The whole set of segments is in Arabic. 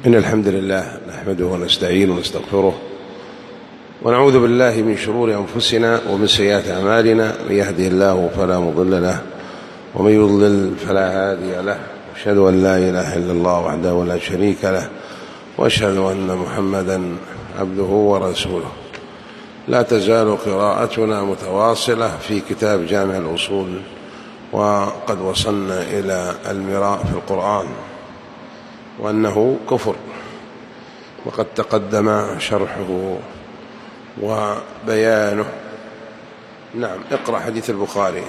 إن الحمد لله نحمده ونستعينه ونستغفره ونعوذ بالله من شرور أنفسنا ومن سيئات أعمالنا. من يهده الله فلا مضل له ومن يضلل فلا هادي له. أشهد أن لا إله إلا الله وحده لا شريك له وأشهد أن محمدا عبده ورسوله. لا تزال قراءتنا متواصلة في كتاب جامع الأصول، وقد وصلنا إلى المراء في القرآن وأنه كفر، وقد تقدم شرحه وبيانه. نعم، اقرأ حديث البخاري.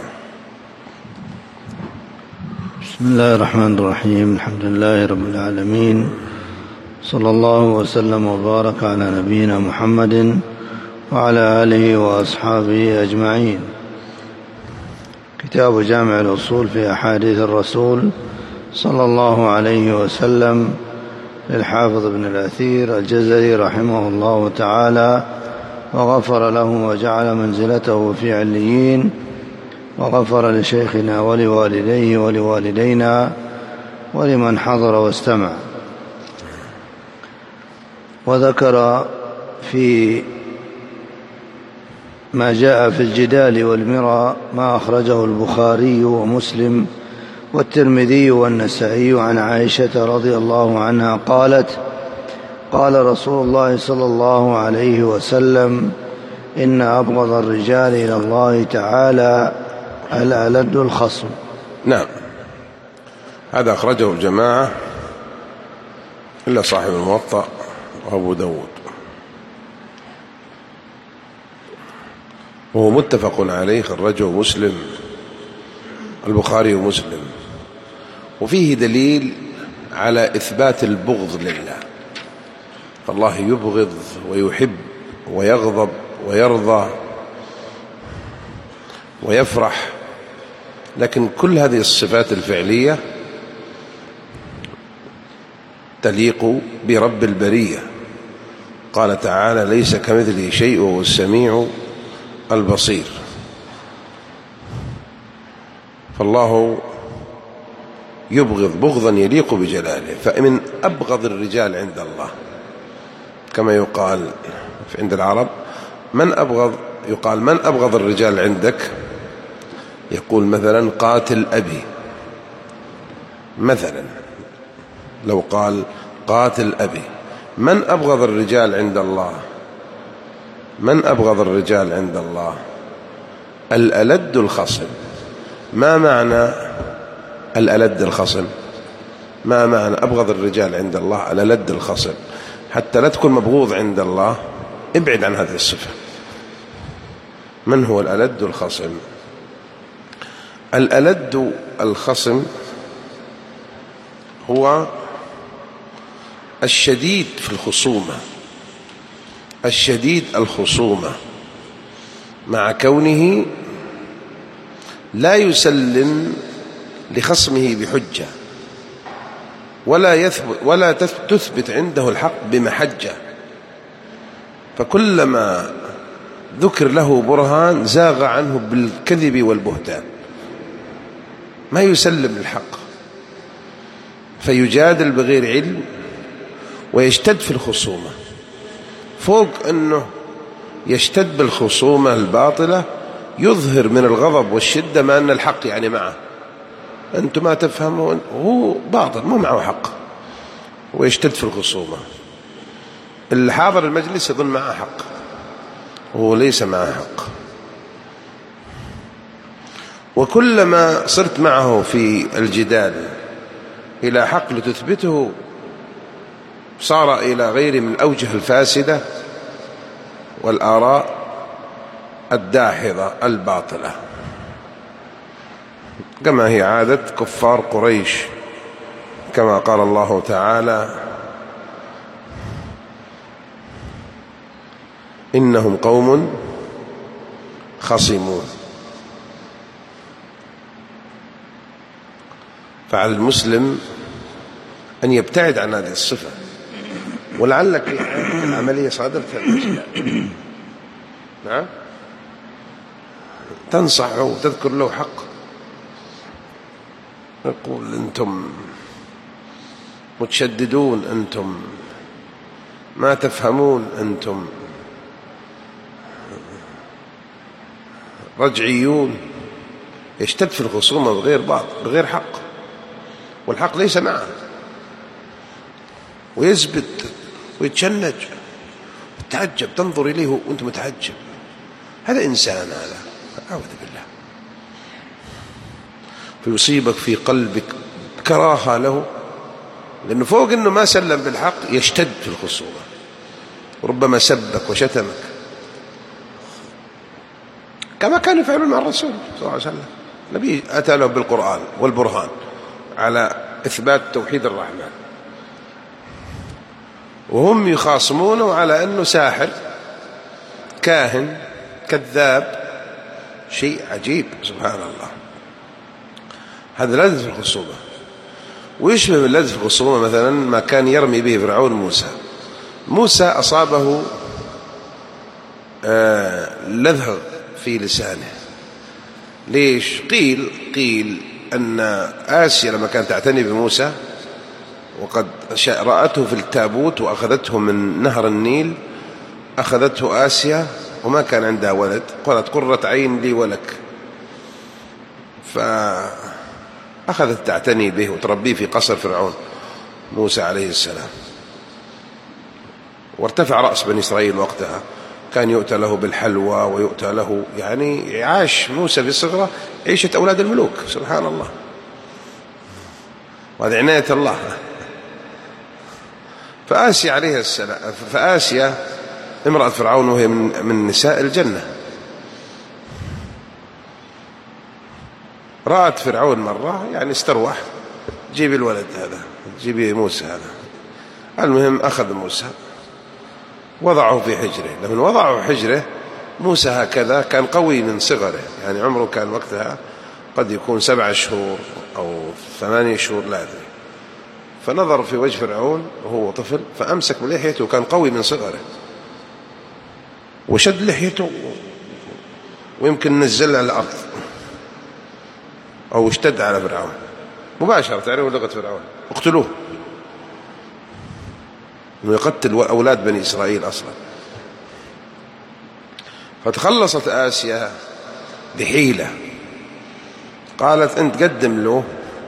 بسم الله الرحمن الرحيم. الحمد لله رب العالمين، صلى الله وسلم وبارك على نبينا محمد وعلى آله وأصحابه أجمعين. كتاب جامع الأصول في أحاديث الرسول صلى الله عليه وسلم للحافظ ابن الأثير الجزري رحمه الله تعالى، وغفر له وجعل منزلته في عليين، وغفر لشيخنا ولوالديه ولوالدينا ولمن حضر واستمع. وذكر في ما جاء في الجدال والمراء ما أخرجه البخاري ومسلم والترمذي والنسائي عن عائشة رضي الله عنها قالت: قال رسول الله صلى الله عليه وسلم: إن أبغض الرجال إلى الله تعالى الألد الخصم. نعم، هذا أخرجه الجماعة إلا صاحب الموطأ وأبو داود، وهو متفق عليه، خرجه مسلم، البخاري ومسلم. وفيه دليل على إثبات البغض لله، فالله يبغض ويحب ويغضب ويرضى ويفرح، لكن كل هذه الصفات الفعلية تليق برب البرية. قال تعالى: ليس كمثله شيء وهو السميع البصير. فالله يبغض بغضا يليق بجلاله. فمن أبغض الرجال عند الله، كما يقال عند العرب: يقال من أبغض الرجال عندك؟ يقول مثلا: قاتل أبي. مثلا لو قال قاتل أبي. من أبغض الرجال عند الله؟ من أبغض الرجال عند الله؟ الألد الخصم. ما معنى الألد الخصم؟ ما معنى أبغض الرجال عند الله؟ الألد الخصم. حتى لا تكون مبغوض عند الله، ابعد عن هذه الصفة. من هو الألد الخصم؟ الألد الخصم هو الشديد في الخصومة، الشديد الخصومة، مع كونه لا يسلم لخصمه بحجة، ولا تثبت عنده الحق بمحجة، فكلما ذكر له برهان زاغ عنه بالكذب والبهتان، ما يسلم الحق، فيجادل بغير علم ويشتد في الخصومة. فوق أنه يشتد بالخصومة الباطلة، يظهر من الغضب والشدة ما أن الحق يعني معه. أنتم ما تفهمون، هو باطل، مو معه حق، ويشتد في الخصومة. اللي حاضر المجلس يظن معه حق وهو ليس معه حق. وكلما صرت معه في الجدال إلى حق لتثبته، صار إلى غير من الأوجه الفاسدة والآراء الداحضة الباطلة، كما هي عادة كفار قريش، كما قال الله تعالى: إنهم قوم خصمون. فعلى المسلم أن يبتعد عن هذه الصفة، ولعلك العملية صادرت الأشياء. نعم، تنصحه وتذكر له حق، يقول: أنتم متشددون أنتم، ما تفهمون أنتم، رجعيون. يشتد في الخصومة بغير باطل، بغير حق، والحق ليس معه، ويثبت ويتشنج، تعجب، تنظر إليه وأنت متعجب، هذا إنسان، هذا أعوذ بالله. فيصيبك في قلبك كراهة له، لأنه فوق أنه ما سلم بالحق يشتد في الخصومة، وربما سبك وشتمك، كما كانوا يفعلون مع الرسول صلى الله عليه وسلم. النبي أتى له بالقرآن والبرهان على إثبات توحيد الرحمن، وهم يخاصمونه على أنه ساحر، كاهن، كذاب. شيء عجيب سبحان الله. هذا لذة في الخصومة. ويشبه باللذة في الخصومة مثلا ما كان يرمي به فرعون موسى أصابه لذة في لسانه. ليش؟ قيل أن آسيا لما كانت تعتني بموسى وقد رأته في التابوت وأخذته من نهر النيل، أخذته آسيا وما كان عندها ولد، قالت قرة عين لي ولك، فأخذت تعتني به وتربيه في قصر فرعون موسى عليه السلام. وارتفع رأس بني إسرائيل وقتها، كان يؤتى له بالحلوى ويؤتى له، يعني عاش موسى في صغره عيشة أولاد الملوك سبحان الله، وهذه عناية الله. فآسيا عليه السلام، فآسيا امرأة فرعون وهي من نساء الجنة، رأت فرعون مرة يعني استروح، جيبي الولد هذا، جيبي موسى هذا. المهم أخذ موسى وضعه في حجره. لما وضعه في حجره موسى هكذا كان قوي من صغره، يعني عمره كان وقتها قد يكون 7 شهور أو 8 شهور لا أدري. فنظر في وجه فرعون وهو طفل، فأمسك بلحيته، وكان قوي من صغره، وشد لحيته ويمكن نزلها على الأرض أو اشتد على فرعون مباشرة. تعرفوا لغة فرعون، اقتلوه، انه يقتل أولاد بني إسرائيل أصلا. فتخلصت آسيا بحيلة، قالت أنت قدم له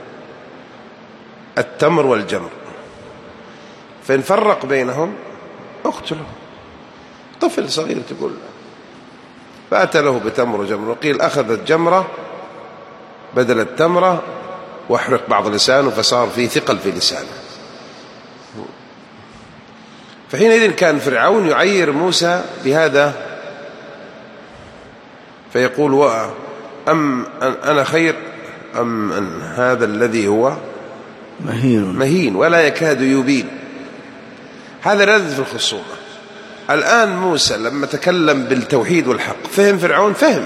التمر والجمر، فإن فرق بينهم اقتله. طفل صغير تقول. فأتى له بتمر وجمر، وقيل أخذ الجمرة بدل التمرة واحرق بعض لسانه، فصار فيه ثقل في لسانه. فحينئذ كان فرعون يعير موسى بهذا، فيقول أم أنا خير أم أن هذا الذي هو مهين ولا يكاد يبين. هذا لذة في الخصومة. الآن موسى لما تكلم بالتوحيد والحق فهم فرعون، فهم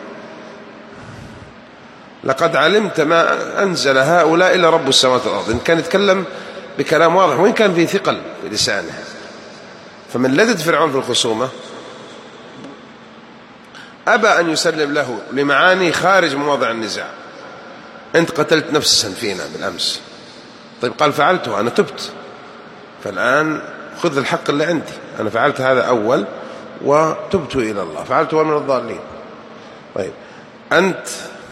لقد علمت ما أنزل هؤلاء إلا رب السماوات والأرض. إن كان يتكلم بكلام واضح وإن كان فيه ثقل في لسانه. فمن لذة فرعون في الخصومة أبى أن يسلم له لمعاني خارج مواضع النزاع. أنت قتلت نفسا فينا بالأمس، طيب قال فعلته، أنا تبت، فالآن خذ الحق اللي عندي، أنا فعلت هذا أول وتبت إلى الله، فعلت من الضالين. طيب أنت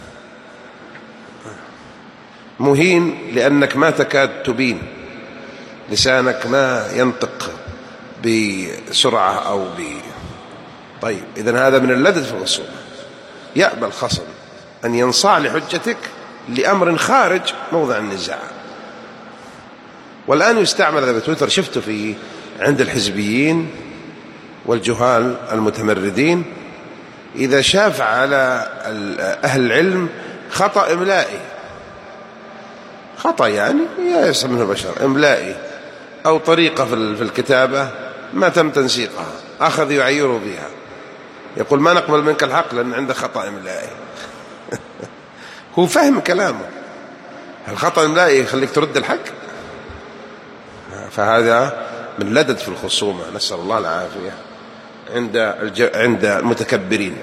مهين لأنك ما تكاد تبين، لسانك ما ينطق بسرعة أو طيب إذن هذا من اللذة في الخصومة. يأبى الخصم أن ينصاع لحجتك لأمر خارج موضع النزاع. والآن يستعمل هذا بتويتر، شفته في عند الحزبيين والجهال المتمردين، إذا شاف على أهل العلم خطأ إملائي، خطأ يعني يسمى البشر إملائي أو طريقة في الكتابة ما تم تنسيقها، أخذ يعيره بها، يقول ما نقبل منك الحق لأن عندك خطأ إملائي. هو فهم كلامه، الخطأ الإملائي يخليك ترد الحق. فهذا من لذة في الخصومة، نسأل الله العافية عند المتكبرين.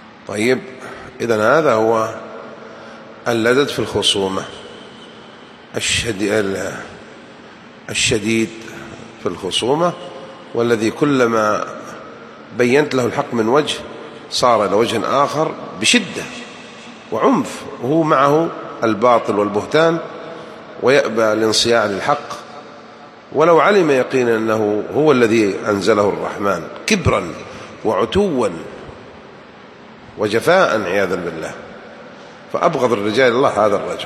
طيب إذن هذا هو اللذة في الخصومة. الشديد في الخصومة، والذي كلما بينت له الحق من وجه صار إلى وجه آخر بشدة وعنف، وهو معه الباطل والبهتان ويأبى الانصياع للحق ولو علم يقينا أنه هو الذي أنزله الرحمن، كبرا وعتوا وجفاء عياذا بالله. فأبغض الرجال الله هذا الرجل،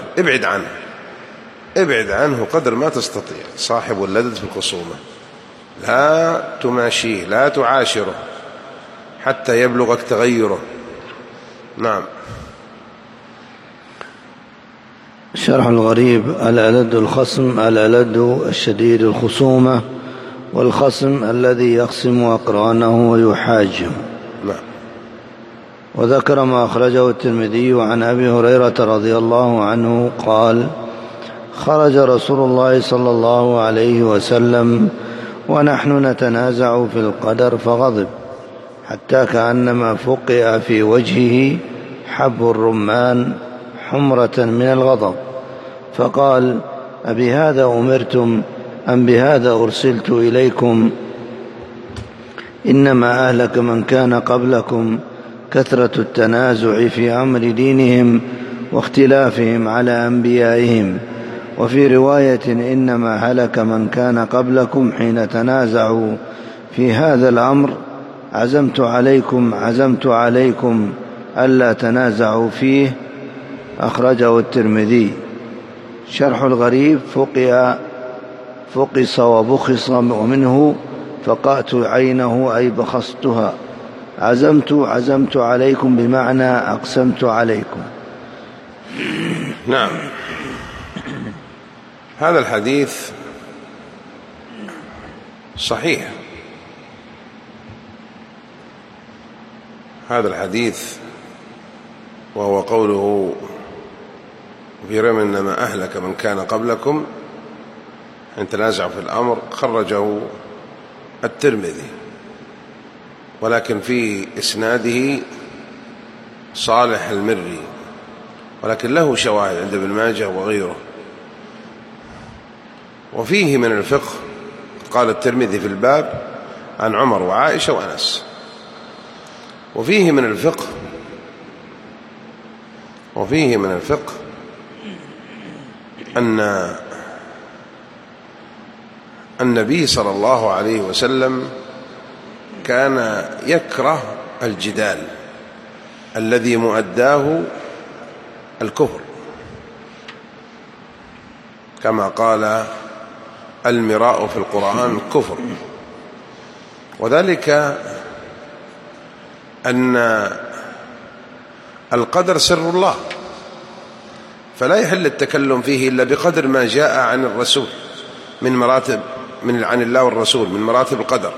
ابعد عنه قدر ما تستطيع. صاحب اللدد في الخصومة، لا تماشيه، لا تعاشره حتى يبلغك تغيره. نعم. شرح الغريب: الألد الخصم، الألد الشديد الخصومة، والخصم الذي يخصم أقرانه ويحاجه. نعم. وذكر ما أخرجه الترمذي عن أبي هريرة رضي الله عنه قال: خرج رسول الله صلى الله عليه وسلم ونحن نتنازع في القدر فغضب حتى كأنما فقئ في وجهه حب الرمان حمرة من الغضب، فقال: أبهذا أمرتم أم بهذا أرسلت إليكم؟ إنما أهلك من كان قبلكم كثرة التنازع في أمر دينهم واختلافهم على أنبيائهم. وفي رواية: إنما هلك من كان قبلكم حين تنازعوا في هذا الأمر، عزمت عليكم ألا تنازعوا فيه. أخرجه الترمذي. شرح الغريب: فقص وبخص، ومنه فقأت عينه أي بخصتها. عزمت عليكم بمعنى أقسمت عليكم. نعم. هذا الحديث صحيح، هذا الحديث وهو قوله في رمى إنما أهلك من كان قبلكم حين تنازعوا في الأمر، خرجه الترمذي، ولكن في إسناده صالح المري، ولكن له شواهد عند ابن ماجه وغيره. وفيه من الفقه، قال الترمذي في الباب عن عمر وعائشة وأنس. وفيه من الفقه أن النبي صلى الله عليه وسلم كان يكره الجدال الذي مؤداه الكفر، كما قال: المراء في القرآن كفر. وذلك أن القدر سر الله، فلا يحل التكلم فيه إلا بقدر ما جاء عن الرسول عن الله والرسول من مراتب القدر.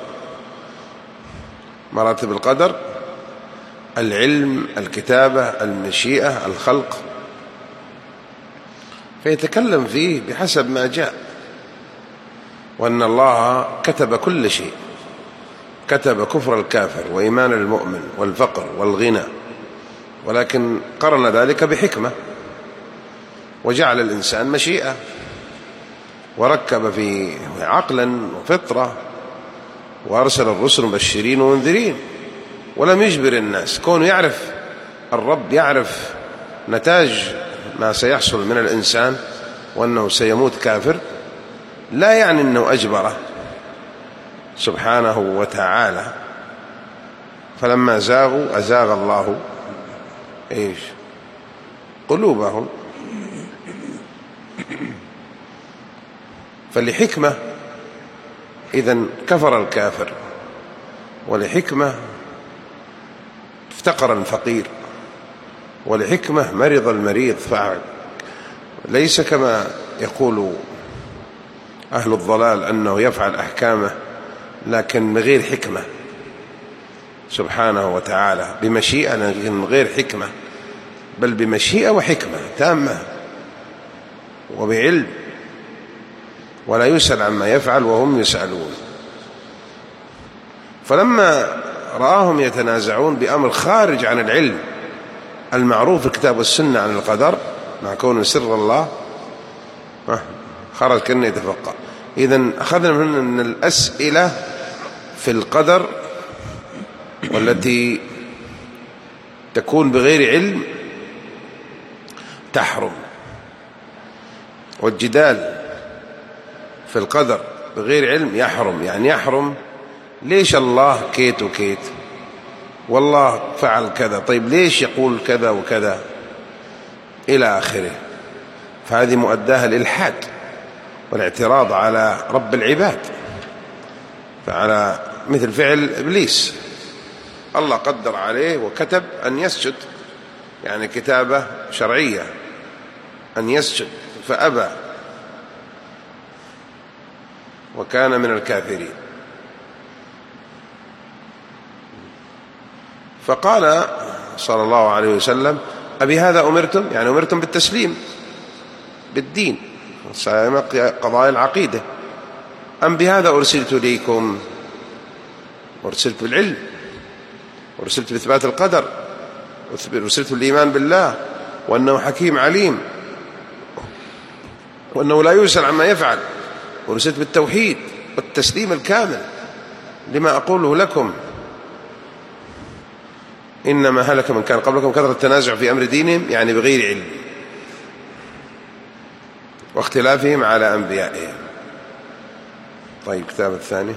مراتب القدر: العلم، الكتابة، المشيئة، الخلق، فيتكلم فيه بحسب ما جاء. وأن الله كتب كل شيء، كتب كفر الكافر وإيمان المؤمن والفقر والغنى، ولكن قرن ذلك بحكمة، وجعل الإنسان مشيئة، وركب فيه عقلا وفطرة، وأرسل الرسل مبشرين ومنذرين، ولم يجبر الناس. كونه يعرف الرب، يعرف نتاج ما سيحصل من الإنسان وأنه سيموت كافر، لا يعني أنه أجبره سبحانه وتعالى. فلما زاغوا أزاغ الله قلوبهم. فلحكمة إذن كفر الكافر، ولحكمة افتقر الفقير، ولحكمة مرض المريض. ليس كما يقول أهل الضلال أنه يفعل أحكامه لكن بغير حكمة سبحانه وتعالى، بمشيئة لكن غير حكمة، بل بمشيئة وحكمة تامة وبعلم، ولا يسأل عما يفعل وهم يسألون. فلما رآهم يتنازعون بأمر خارج عن العلم المعروف في الكتاب والسنة عن القدر، مع كونه سر الله، خرج كأنه يتفقه. إذن أخذنا من أن الأسئلة في القدر والتي تكون بغير علم تحرم، والجدال في القدر بغير علم يحرم. يعني يحرم ليش الله كيت وكيت، والله فعل كذا، طيب ليش يقول كذا وكذا إلى آخره. فهذه مؤداها الإلحاد والاعتراض على رب العباد، فعلى مثل فعل إبليس، الله قدر عليه وكتب أن يسجد، يعني كتابة شرعية أن يسجد فأبى وكان من الكافرين. فقال صلى الله عليه وسلم: أبي هذا أمرتم؟ يعني أمرتم بالتسليم بالدين، قضايا العقيدة، أم بهذا أرسلت إليكم؟ أرسلت بالعلم، أرسلت بإثبات القدر، أرسلت بالإيمان بالله وأنه حكيم عليم وأنه لا يسأل عما يفعل، أرسلت بالتوحيد والتسليم الكامل لما أقوله لكم. إنما هلك من كان قبلكم كثرة التنازع في أمر دينهم، يعني بغير علم، واختلافهم على أنبيائهم. طيب الكتاب الثاني،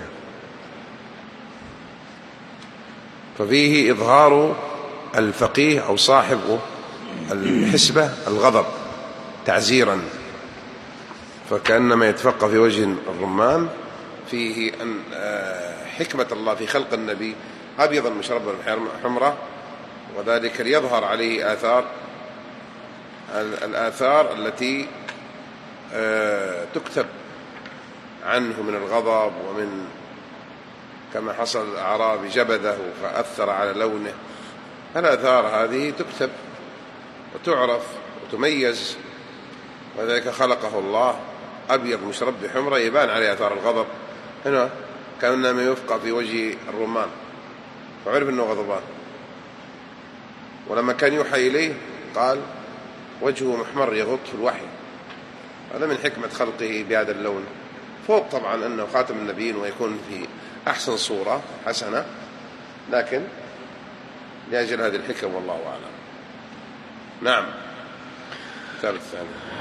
ففيه إظهار الفقيه أو صاحب الحسبة الغضب تعزيرا، فكأنما يتفقه في وجه الرمان. فيه أن حكمة الله في خلق النبي أبيضا مشربا حمرة، وذلك ليظهر عليه الآثار التي تكتب عنه من الغضب، ومن كما حصل الأعرابي جبذه فأثر على لونه. الآثار هذه تكتب وتعرف وتميز، وذلك خلقه الله أبيض مشرب بحمرة يبان عليه آثار الغضب. هنا كأنما يفقى في وجه الرمان، فعرف أنه غضبان. ولما كان يوحى إليه قال وجهه محمر يغط في الوحي. هذا من حكمة خلقه بهذا اللون، فوق طبعا أنه خاتم النبيين ويكون في أحسن صورة حسنة، لكن لأجل هذه الحكم والله أعلم. نعم. الثالث الثاني.